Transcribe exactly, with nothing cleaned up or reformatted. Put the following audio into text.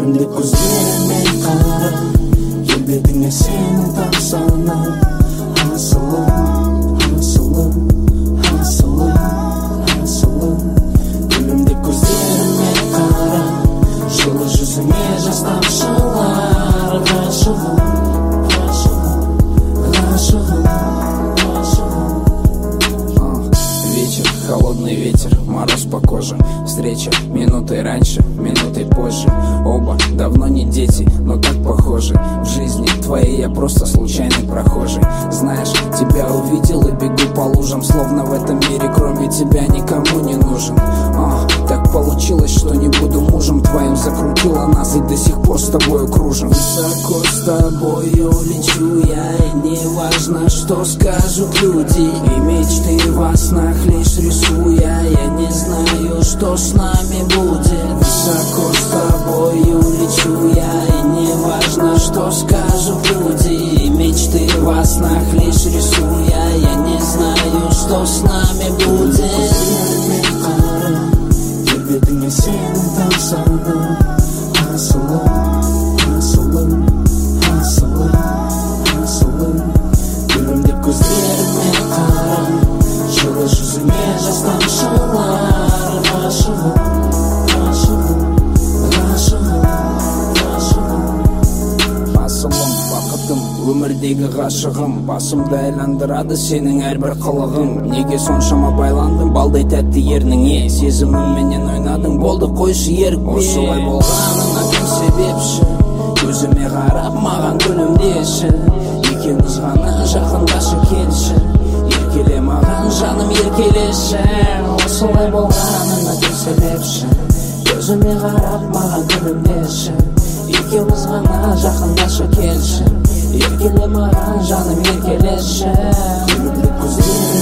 Көрімде көздеріме қара, келбетіңе сенің тамсана. Асылым, асылым, асылым, асылым. Көрімде көздеріме қара, жылы жүзіңе жас тамшылар. Ғашығым, ғашығым, ғашығым. Холодный ветер, мороз по коже. Встреча минутой раньше, минутой позже. Оба давно не дети, но так похожи. В жизни твоей я просто случайный прохожий. Знаешь, тебя увидел и бегу по лужам, словно в этом мире кроме тебя никому не нужен. а, Так получилось, что не буду мужем твоим. Закрутила нас и до сих пор с тобою кружим. Высоко с тобою лечу я, и не важно, что скажут люди. И мечты во снах лишь рисуя, я не знаю, что с нами будет. Высоко с тобою лечу я, и не важно, что скажут люди. И мечты во снах лишь рисуя, я не знаю, что с нами будет. Келбетіңе сенің тамсана. Асылым, асылым, асылым, асылым. Көрімде көздеріме қара, жылы жүзіңе жас тамшылар. Ғашығым, ғашығым, ғашығым, ғашығым. Асылым, бақытым, өмірдегі ғашығым. Басымды айландырады сенің әрбір қылығың. Неге соншама байландың балдай тәтті ерніңе? Сезімімменен ойнадың, болды қойшы ерікпе. Осылай болғаныңа кім себепші? Көзіме қарап маған күлімдеші. Екеуміз ғана жақындашы келші. Еркеле маған жаным еркелеші. Осылай болғаныңа кім себепші? Көзіме қарап маған күлімдеші. Екеуміз ғана жақындашы келші. Еркеле маған жаным еркелеші. Көрімде көздеріме